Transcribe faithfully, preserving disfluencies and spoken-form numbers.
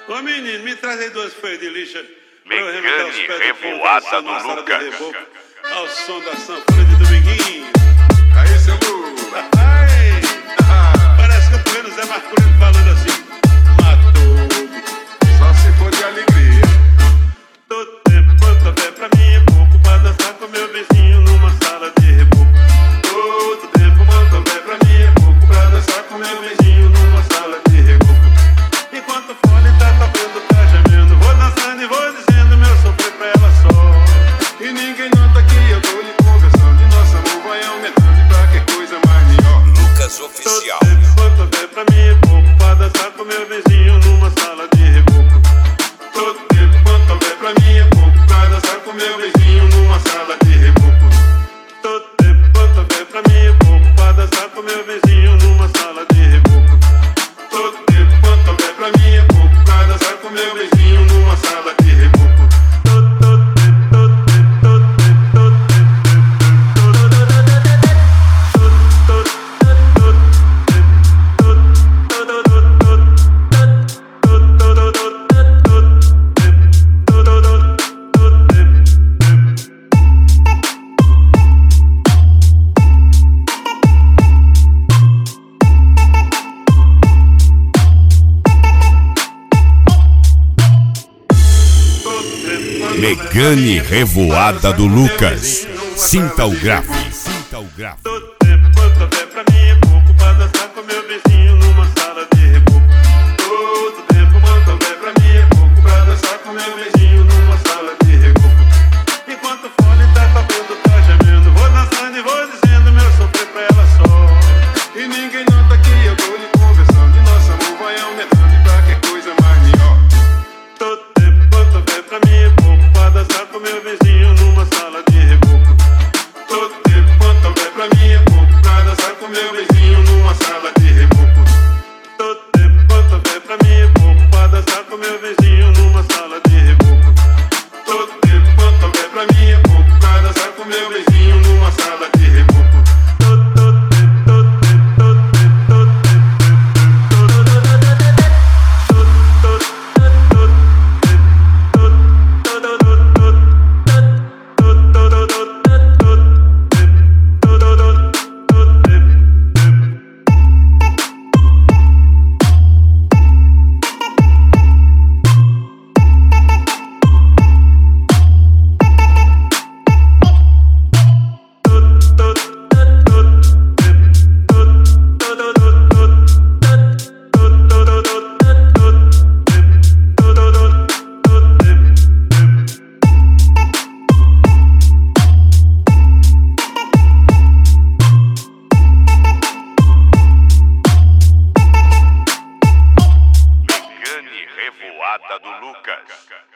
Ô menino, me traz aí duas folhas de lixa. Mecane revoada do Lucas. Ao som da sanfona de Dominguinho. Aí, seu Lu. Ai, parece que eu tô vendo o Zé Marculino falando assim. Matou. Só se for de alegria. Todo tempo quanto houver pra mim é pouco pra dançar com meu vizinho numa sala de reboco. Todo tempo quanto houver pra mim é pouco pra dançar com meu vizinho numa sala de reboco. Enquanto o fone tá tocando, tá gemendo, vou dançando e vou dizendo meu sofrer pra ela só. E ninguém nota que eu tô lhe conversando. E nosso amor vai aumentando. E pra que coisa mais melhor. Lucas Oficial. Todo tempo quanto houver pra mim é pouco pra dançar com meu vizinho numa sala de reboco. Todo tempo quanto houver pra mim é pouco pra dançar com meu vizinho numa sala de reboco. Todo tempo quanto houver pra mim é pouco pra dançar com meu vizinho numa sala de reboco. Todo tempo quanto houver pra mim é pouco pra dançar com meu vizinho numa sala de reboco. Mecane revoada do Lucas. Sinta o grave. Sinta o grave. Todo tempo quanto houver pra mim é pouco pra dançar com meu vizinho numa sala de reboco. Todo tempo quanto houver pra mim é pouco pra dançar com meu vizinho numa sala de reboco. Enquanto o fone tá tocando, tá gemendo, vou dançando e vou dizendo meu sofrer pra ela só. E ninguém nota que eu tô lhe conversando. E nosso amor vai aumentando. E pra que coisa mais melhor. Todo tempo quanto houver pra mim é pouco pra dançar com meu vizinho numa sala de reboco. Todo tempo quanto houver pra mim é pouco pra dançar com meu vizinho numa sala de reboco. Todo tempo quanto houver pra mim é pouco pra dançar com meu vizinho numa sala de reboco. Todo tempo quanto houver pra mim é pouco pra dançar com meu vizinho numa sala de reboco. Revoada do Lucas.